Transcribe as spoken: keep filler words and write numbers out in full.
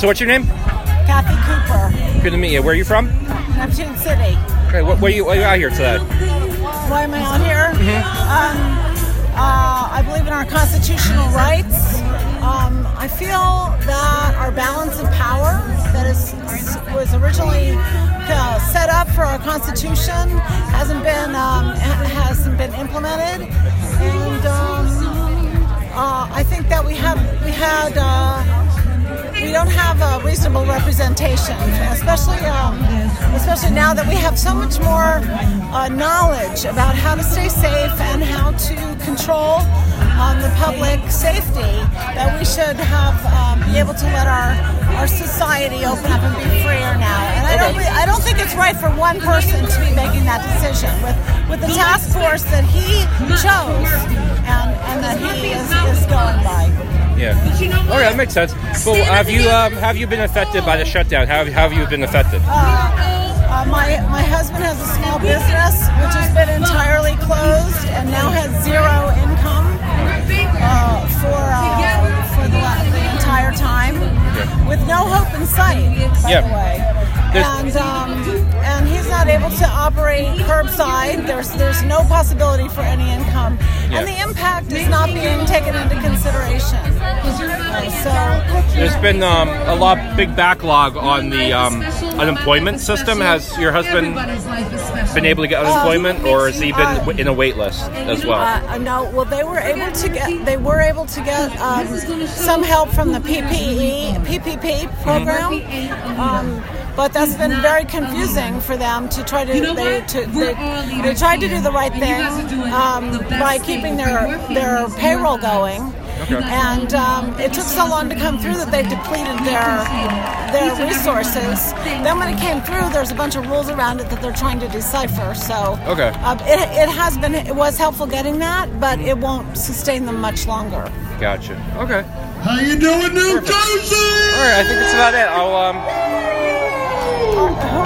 So what's your name? Kathy Cooper. Good to meet you. Where are you from? Neptune City. Okay, what, what, are you, what are you out here today? Why am I out here? Mm-hmm. Um, uh, I believe in our constitutional rights. Um, I feel that our balance of power that is was originally uh, set up for our Constitution hasn't been um, hasn't been implemented, and um, uh, I think that we have we had. Uh, We don't have a reasonable representation, especially um, especially now that we have so much more uh, knowledge about how to stay safe and how to control um, the public safety. That we should have um, be able to let our our society open up and be freer now. And I don't I don't think it's right for one person to be making that decision with with the task force that he chose and, and that he is, is going by. Yeah. Okay, that makes sense. Well, have you um, have you been affected by the shutdown? How, how have you been affected? Uh, uh, my my husband has a small business which has been entirely closed and now has zero income uh, for uh, for the, the entire time, yeah. with no hope in sight. By yeah. the way. And um, and he's not able to operate curbside. There's there's no possibility for any income, yeah. and the impact is not being taken into consideration. Uh, so there's been um, a lot big backlog on the um, unemployment system. Has your husband been able to get unemployment, um, or has he been uh, in a wait list as well? Uh, no. Well, they were able to get they were able to get um, some help from the P P E P P P program. Um, But that's been very confusing for them to try to they to they, they tried to do the right thing um, by keeping their their payroll going, okay. and um, it took so long to come through that they depleted their their resources. Then when it came through, there's a bunch of rules around it that they're trying to decipher. So okay, uh, it it has been it was helpful getting that, but it won't sustain them much longer. Gotcha. Okay. How you doing, New Jersey? All right, I think that's about it. I'll um.